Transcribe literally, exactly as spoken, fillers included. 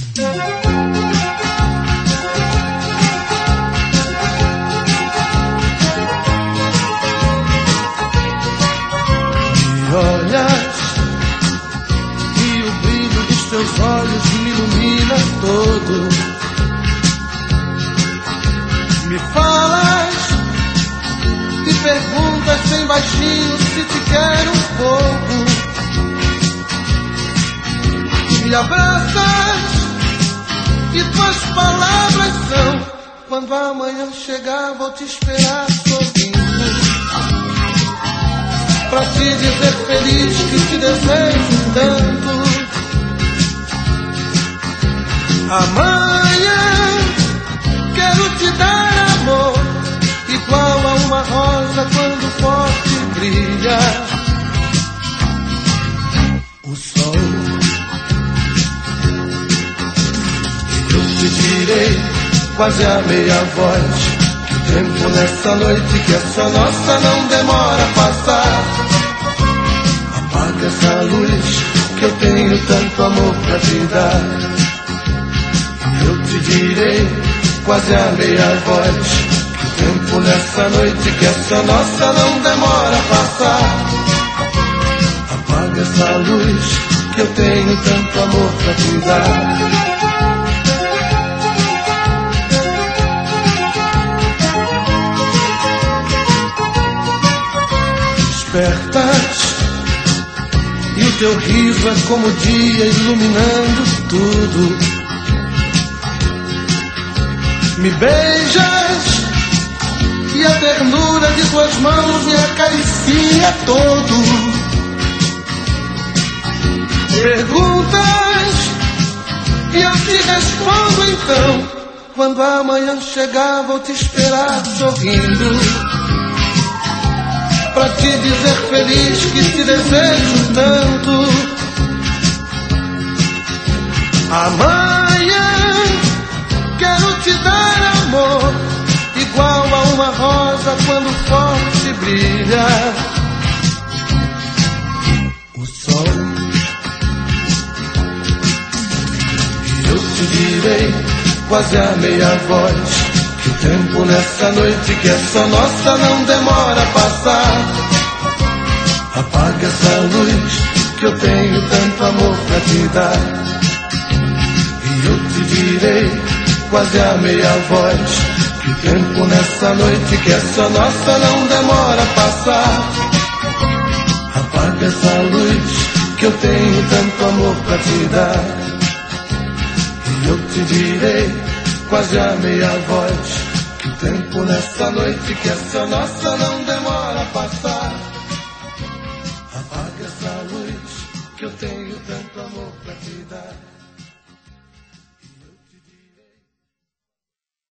Me olhas e o brilho dos teus olhos me ilumina todo. Me falas e perguntas bem baixinho se te quero um pouco. Me abraças e tuas palavras são: quando amanhã chegar vou te esperar sorrindo, pra te dizer feliz que te desejo tanto. Amanhã quero te dar amor, igual a uma rosa quando forte brilha o sol. Eu te direi, quase a meia voz, que o tempo nessa noite que é só nossa não demora a passar. Apaga essa luz que eu tenho tanto amor pra te dar. Eu te direi, quase a meia voz, que o tempo nessa noite que é só nossa não demora a passar. Apaga essa luz que eu tenho tanto amor pra te dar. Despertas e o teu riso é como o dia iluminando tudo. Me beijas e a ternura de tuas mãos me acaricia todo. Perguntas e eu te respondo então: quando amanhã chegar vou te esperar sorrindo, pra te dizer feliz que te desejo tanto. Amanhã quero te dar amor, igual a uma rosa quando forte brilha o sol. E eu te direi, quase a meia voz, que o tempo nessa noite que é só nossa não demora a passar. Apaga essa luz que eu tenho tanto amor pra te dar. E eu te direi, quase a meia voz, que o tempo nessa noite que é só nossa não demora a passar. Apaga essa luz que eu tenho tanto amor pra te dar. E eu te direi, quase a meia voz, que o tempo nessa noite que é só nossa não demora a passar.